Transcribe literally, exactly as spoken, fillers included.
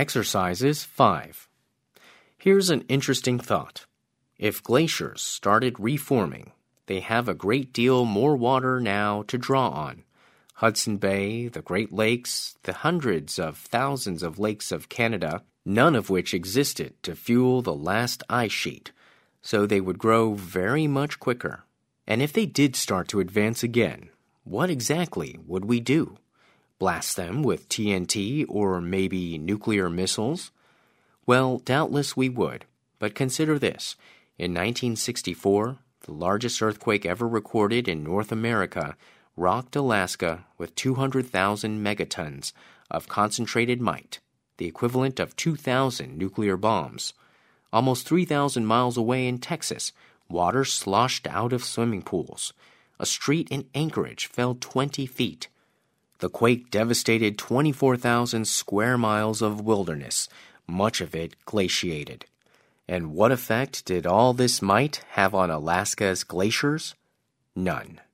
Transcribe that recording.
Exercises five. Here's an interesting thought. If glaciers started reforming, they have a great deal more water now to draw on. Hudson Bay, the Great Lakes, the hundreds of thousands of lakes of Canada, none of which existed to fuel the last ice sheet, so they would grow very much quicker. And if they did start to advance again, what exactly would we do? Blast them with T N T or maybe nuclear missiles? Well, doubtless we would, but consider this. In nineteen sixty-four, the largest earthquake ever recorded in North America rocked Alaska with two hundred thousand megatons of concentrated might, the equivalent of two thousand nuclear bombs. Almost three thousand miles away in Texas, water sloshed out of swimming pools. A street in Anchorage fell twenty feet. The quake devastated twenty-four thousand square miles of wilderness, much of it glaciated. And what effect did all this might have on Alaska's glaciers? None.